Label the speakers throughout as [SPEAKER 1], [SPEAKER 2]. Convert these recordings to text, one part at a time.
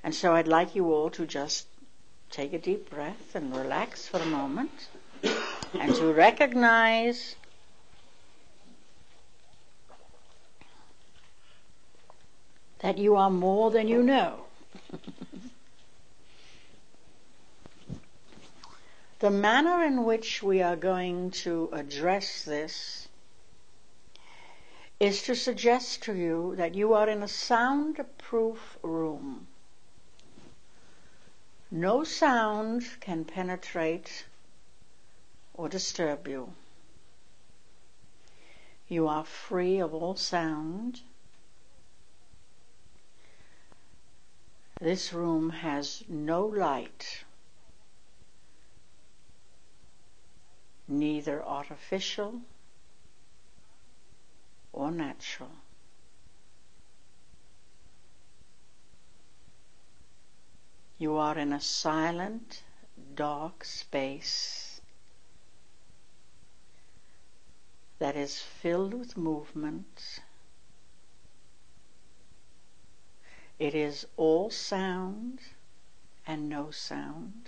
[SPEAKER 1] And so I'd like you all to just take a deep breath and relax for a moment and to recognize that you are more than you know. The manner in which we are going to address this is to suggest to you that you are in a soundproof room. No sound can penetrate or disturb you. You are free of all sound. This room has no light, neither artificial or natural. You are in a silent, dark space that is filled with movement. It is all sound and no sound.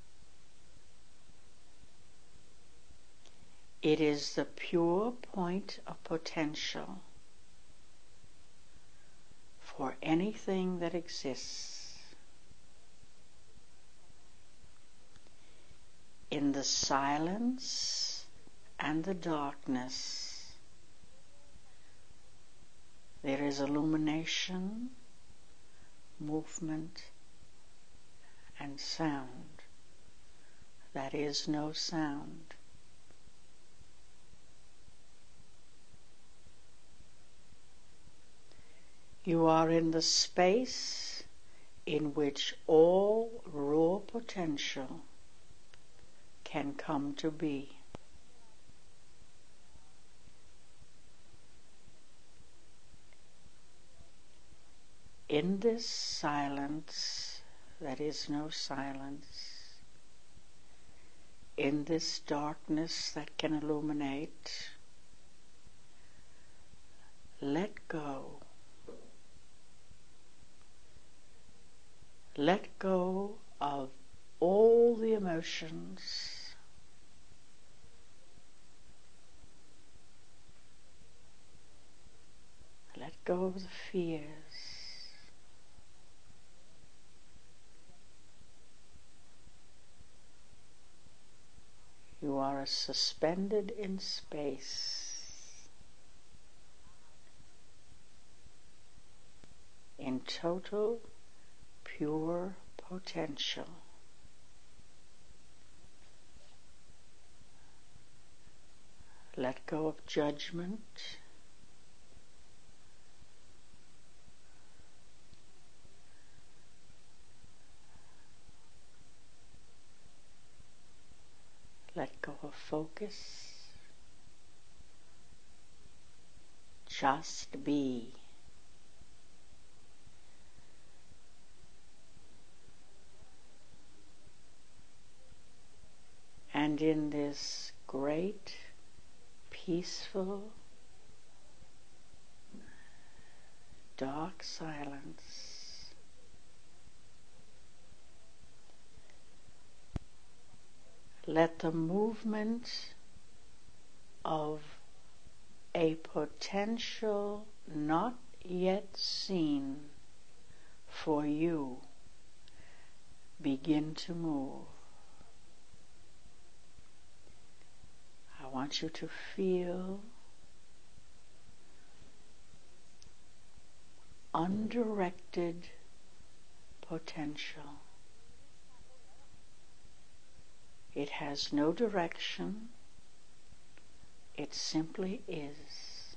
[SPEAKER 1] It is the pure point of potential for anything that exists. In the silence and the darkness, there is illumination, movement, and sound. That is no sound. You are in the space in which all raw potential can come to be. In this silence that is no silence, in this darkness that can illuminate, let go. Let go of all the emotions. Let go of the fears. You are suspended in space, in total, pure potential. Let go of judgment. Let go of focus. Just be. And in this great, peaceful, dark silence, let the movement of a potential not yet seen for you begin to move. I want you to feel undirected potential. It has no direction. It simply is.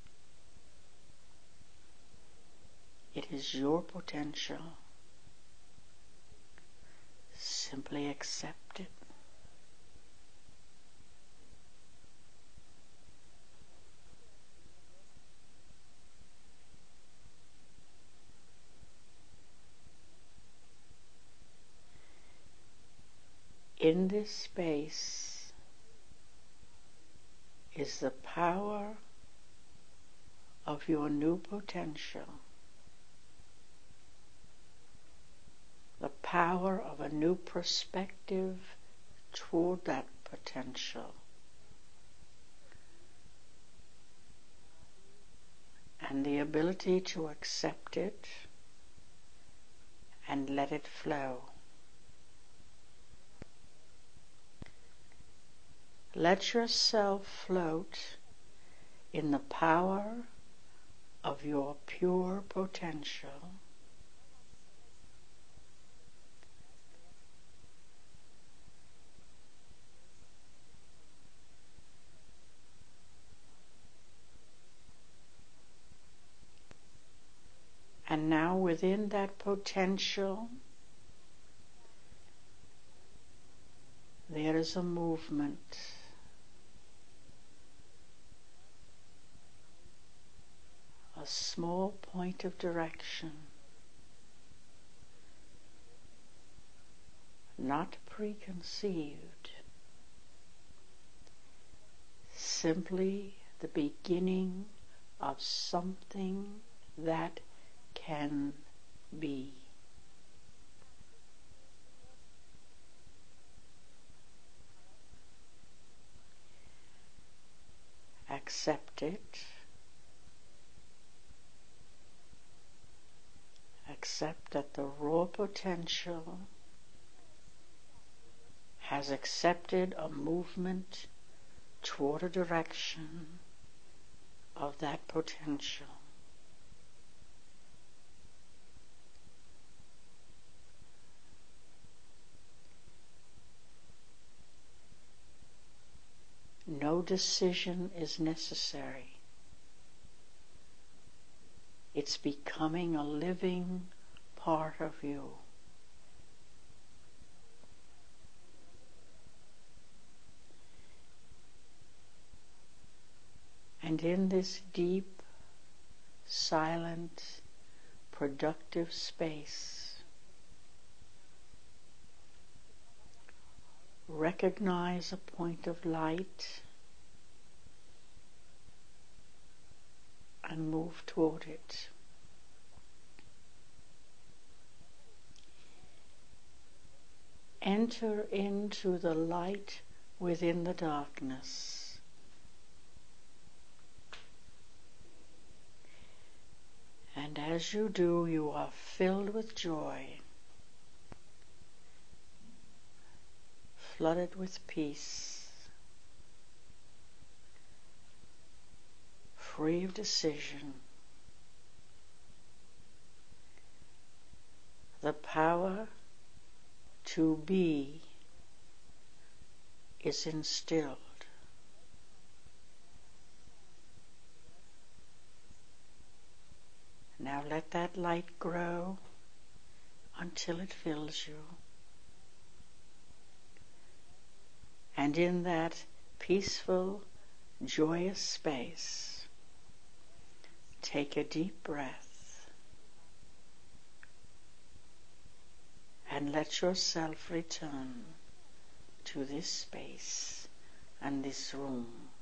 [SPEAKER 1] It is your potential. Simply accept it. In this space is the power of your new potential. power of a new perspective toward that potential. And the ability to accept it and let it flow. Let yourself float in the power of your pure potential. And now within that potential, there is a movement. A small point of direction, not preconceived, simply the beginning of something that can be. Accept it. Accept that the raw potential has accepted a movement toward a direction of that potential. No decision is necessary. It's becoming a living part of you. And in this deep, silent, productive space, recognize a point of light and move toward it. Enter into the light within the darkness. And as you do, you are filled with joy, flooded with peace, free of decision. The power to be is instilled. Now let that light grow until it fills you. And in that peaceful, joyous space, take a deep breath and let yourself return to this space and this room.